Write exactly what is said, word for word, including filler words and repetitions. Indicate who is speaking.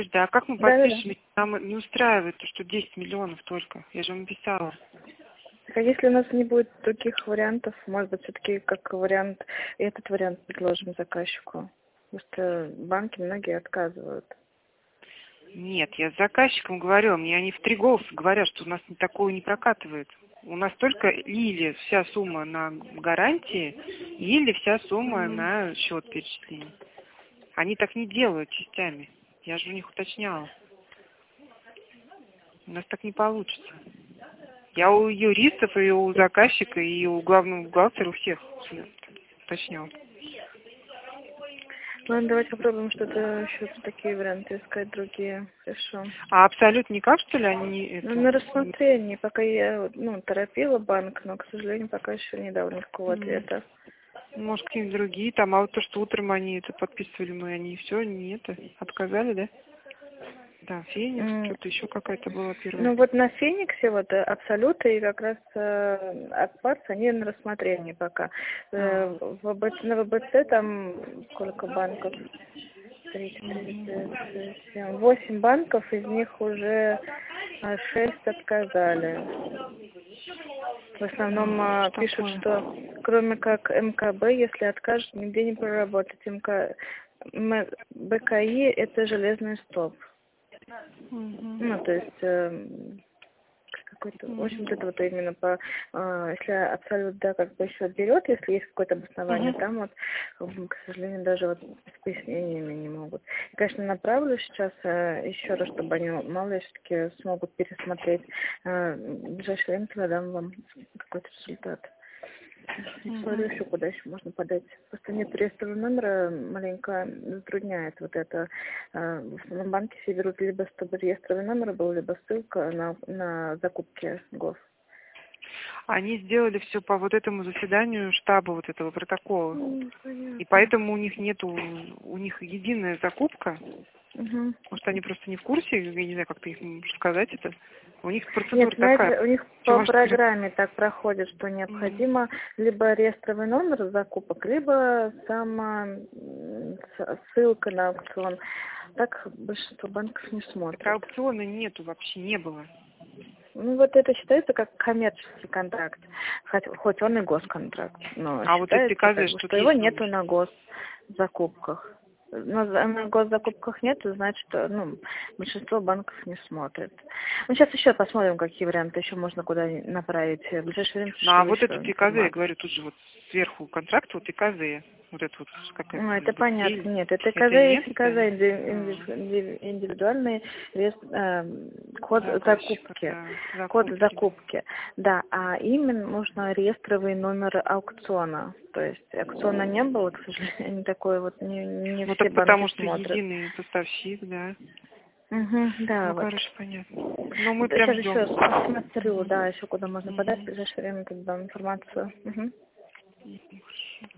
Speaker 1: Надежда, а как мы
Speaker 2: Да, да, да.
Speaker 1: подпишем? Нам не устраивает то, что десять миллионов только. Я же вам писала.
Speaker 2: Так, а если у нас не будет других вариантов, может быть, все-таки как вариант, этот вариант предложим заказчику? Потому что банки многие отказывают.
Speaker 1: Нет, я с заказчиком говорю, мне они в три голоса говорят, что у нас такое не прокатывает. У нас только или вся сумма на гарантии, или вся сумма
Speaker 2: Mm.
Speaker 1: на счет перечисления. Они так не делают частями. Я же у них уточняла. У нас так не получится. Я у юристов, и у заказчика, и у главного бухгалтера, у всех уточняла.
Speaker 2: Ладно, давайте попробуем что-то еще такие варианты искать, другие. Хорошо.
Speaker 1: А абсолютно никак, что ли, они это...
Speaker 2: Ну, на рассмотрение. Пока я, ну, торопила банк, но, к сожалению, пока еще не дал никакого ответа.
Speaker 1: Может, какие-нибудь другие там, а вот то, что утром они это подписывали мы, они все, не это, отказали, да? Да, Феникс,
Speaker 2: Mm.
Speaker 1: что-то еще какая-то была первая.
Speaker 2: Ну, вот на Фениксе, вот, Абсолюта и как раз э, Акпарс, они на рассмотрении пока. Э, в ВБЦ, на ВБЦ там сколько банков? Три, четыре, пять, шесть, семь, восемь банков, из них уже э, шесть отказали. В основном э, пишут, что кроме как МКБ, если откажут, нигде не проработать. МК... М- БКИ это железный стоп.
Speaker 1: Угу.
Speaker 2: Ну, то есть э, какой-то, в общем-то, это вот именно по, э, если абсолют, да, как бы еще берет, если есть какое-то обоснование,
Speaker 1: Угу.
Speaker 2: там вот, к сожалению, даже вот с пояснениями не могут. И, конечно, направлю сейчас э, еще раз, чтобы они, мало ли, все-таки смогут пересмотреть. Э, в ближайшее время тогда дам вам какой-то результат. Не смотрю еще, куда еще можно подать. Просто нет реестрового номера, маленько затрудняет вот это. В основном банки все берут либо чтобы реестровый номер был, либо ссылка на, на закупки ГОВ.
Speaker 1: Они сделали все по вот этому заседанию штаба вот этого протокола.
Speaker 2: Mm,
Speaker 1: И поэтому у них нету, у них единая закупка.
Speaker 2: угу.
Speaker 1: Может, они просто не в курсе, я не знаю, как ты им сказать это. У них процедура
Speaker 2: Нет, знаете,
Speaker 1: такая.
Speaker 2: у них по программе так проходит, что необходимо mm. либо реестровый номер закупок, либо сама ссылка на аукцион. Так большинство банков не смотрят.
Speaker 1: Так аукциона нету вообще, не было.
Speaker 2: Ну, вот это считается как коммерческий контракт, хоть, хоть он и госконтракт, но
Speaker 1: а вот если ты
Speaker 2: как бы,
Speaker 1: что,
Speaker 2: что его нету на госзакупках. Но на госзакупках нету, значит, ну, большинство банков не смотрит. Ну, сейчас еще посмотрим, какие варианты еще можно куда направить. В ближайшее время
Speaker 1: ну, а вот это ТКЗ, я говорю, тут же вот сверху контракт, вот ТКЗ. Вот это вот какая-то...
Speaker 2: Ну, это понятно.
Speaker 1: или...
Speaker 2: Нет, это ТКЗ и ТКЗ индивидуальный э, код закупки.
Speaker 1: Да,
Speaker 2: Код
Speaker 1: закупки.
Speaker 2: закупки. Да, а именно нужно реестровый номер аукциона. То есть аукциона не было, к сожалению, такой вот не, не
Speaker 1: ну,
Speaker 2: все
Speaker 1: так
Speaker 2: банки
Speaker 1: потому что
Speaker 2: смотрят.
Speaker 1: единый поставщик, да.
Speaker 2: Угу, да,
Speaker 1: ну,
Speaker 2: вот.
Speaker 1: короче, понятно. Ну, мы
Speaker 2: Вот
Speaker 1: прям
Speaker 2: сейчас
Speaker 1: ждем.
Speaker 2: еще посмотрю, да, еще куда можно
Speaker 1: Угу.
Speaker 2: подать, в ближайшее время тогда информацию. Угу.